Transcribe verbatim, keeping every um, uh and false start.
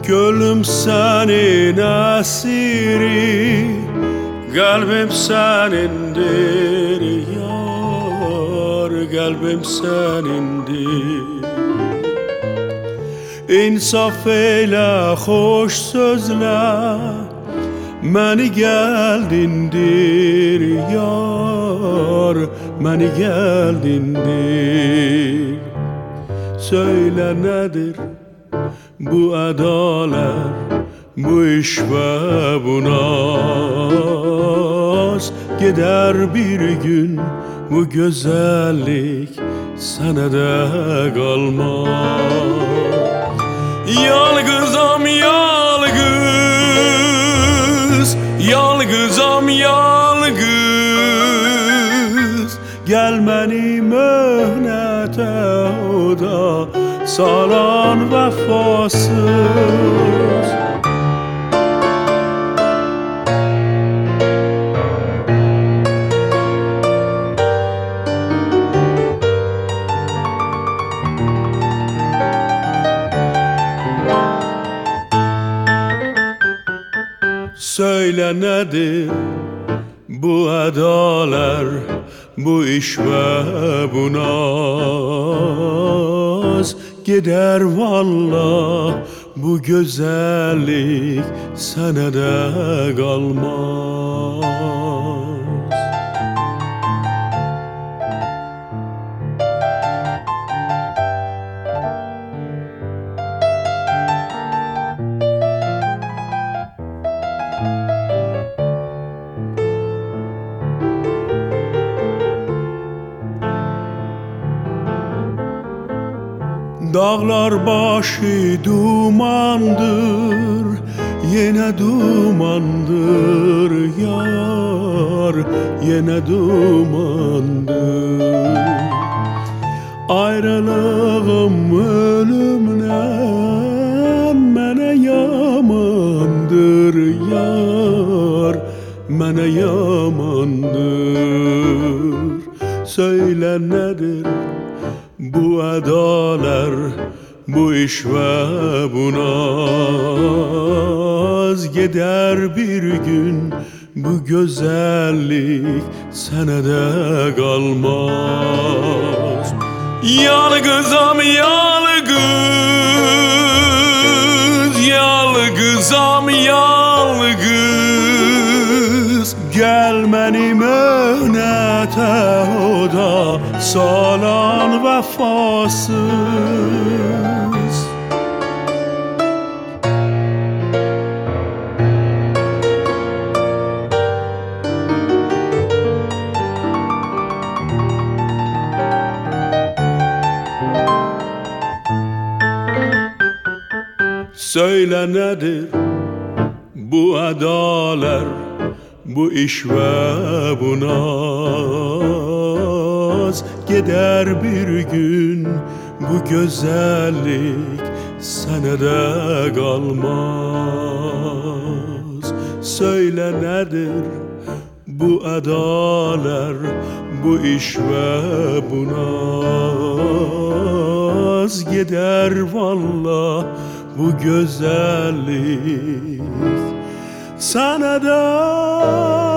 Gönlüm senin esiri, kalbim senindir yar, kalbim senindir. İnsaf eyle, hoş sözle, məni gəldindir yar, məni gəldindir. Söyle nedir bu adalar, bu iş ve bu naz? Gider bir gün bu güzellik sana da kalmaz. Yalgızam yalgız, yalgızam yalgız. Gelmeni möhnete o da salan vefasız. Söyle nedir bu edalar, bu iş ve bu naz? Gider vallah bu güzellik sana da kalmaz. Dağlar başı dumandır, yine dumandır yar, yine dumandır. Ayrılığım ölümden mene yamandır yar, mene yamandır. Söyle nedir bu edalar, bu iş ve bu naz? Gider bir gün bu güzellik sana da kalmaz. Yalgızam yalgız, yalgızam yalgız. Gelmeni möhnete o da salan vefasız. Söyle nedir bu edalar, bu iş ve bu naz? Gider bir gün bu güzellik sana da kalmaz. Söyle nedir bu edalar, bu iş ve bu naz? Gider vallah bu güzellik sana da